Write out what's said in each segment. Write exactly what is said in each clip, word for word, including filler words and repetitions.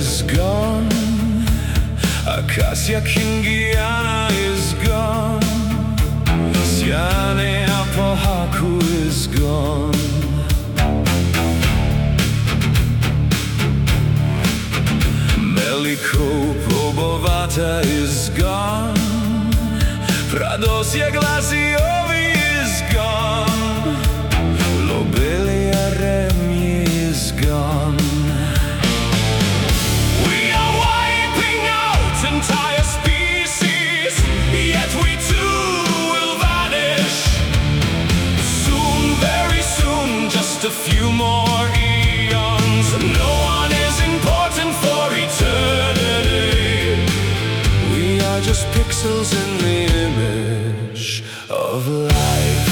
is gone. Acacia kingiana is gone. Siane apohaku is gone. Meliko probovata is gone. Pradosia glaciovi is gone. Lobelia remi is gone. We are wiping out entire species, yet we too will vanish. Soon, very soon, just a few more eons. No one is important for eternity. We are just pixels in the image of life.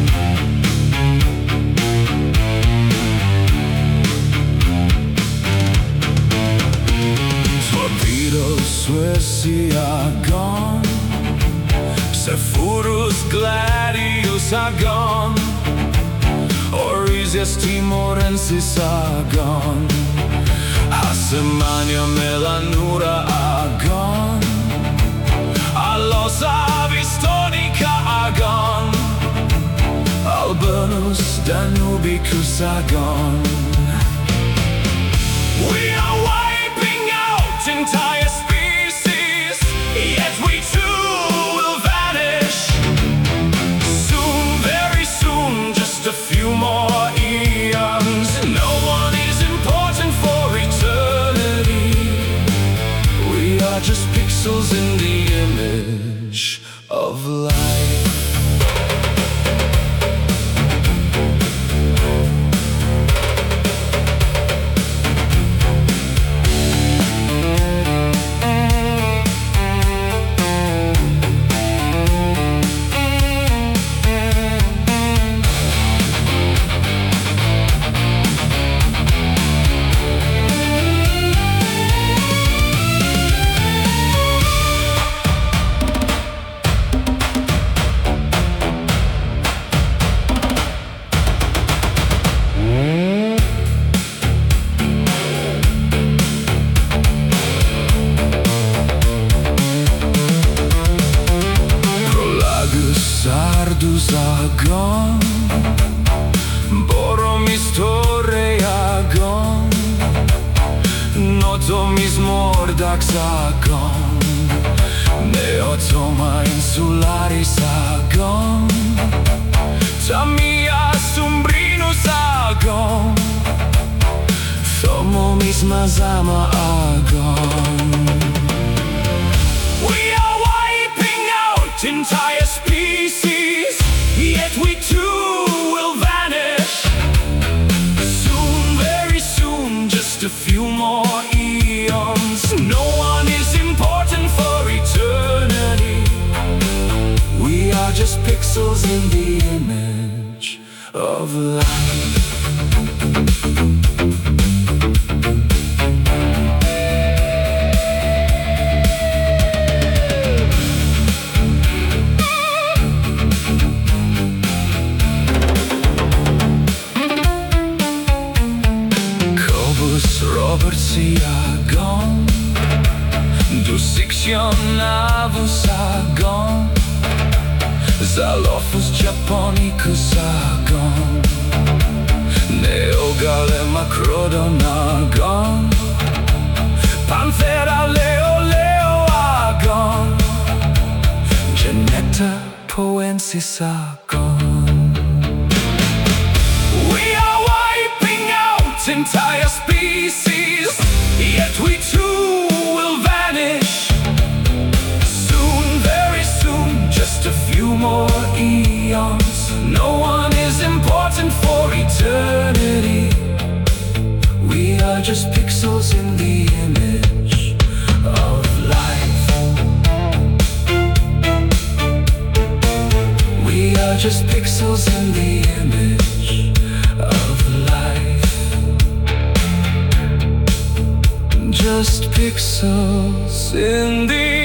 Torpedoes, Suecia are gone. Sephorus, Gladius are gone. Orisius, Timorensis are gone. Hasemania, Melanura are gone. Alosa, Vistonica are gone. Albernus, Danubicus are gone. We are wiping out entire species, yet we too will vanish. Soon, very soon, just a few more eons. No one is important for eternity. We are just pixels in the image of life. Sardus are gone. Boromistore are gone. Notomis Mordax are gone. Neotoma insularis are gone. Tamia Sumbrinus are gone. Thomomis Mazama are gone. We are wiping out entire species, yet we too will vanish. Soon, very soon, just a few more eons. No one is important for eternity. We are just pixels in the image of life. Robertsi are gone. Dusixion Navus are gone. Zalophus Japonicus are gone. Neogale Macrodon are gone. Panthera Leo Leo are gone. Genetta Poensis are gone. We are wiping out entire species, yet we too will vanish. Soon, very soon, just a few more eons. No one is important for eternity. We are just pixels in the image of life. We are just pixels in the image of life. Just pixels in the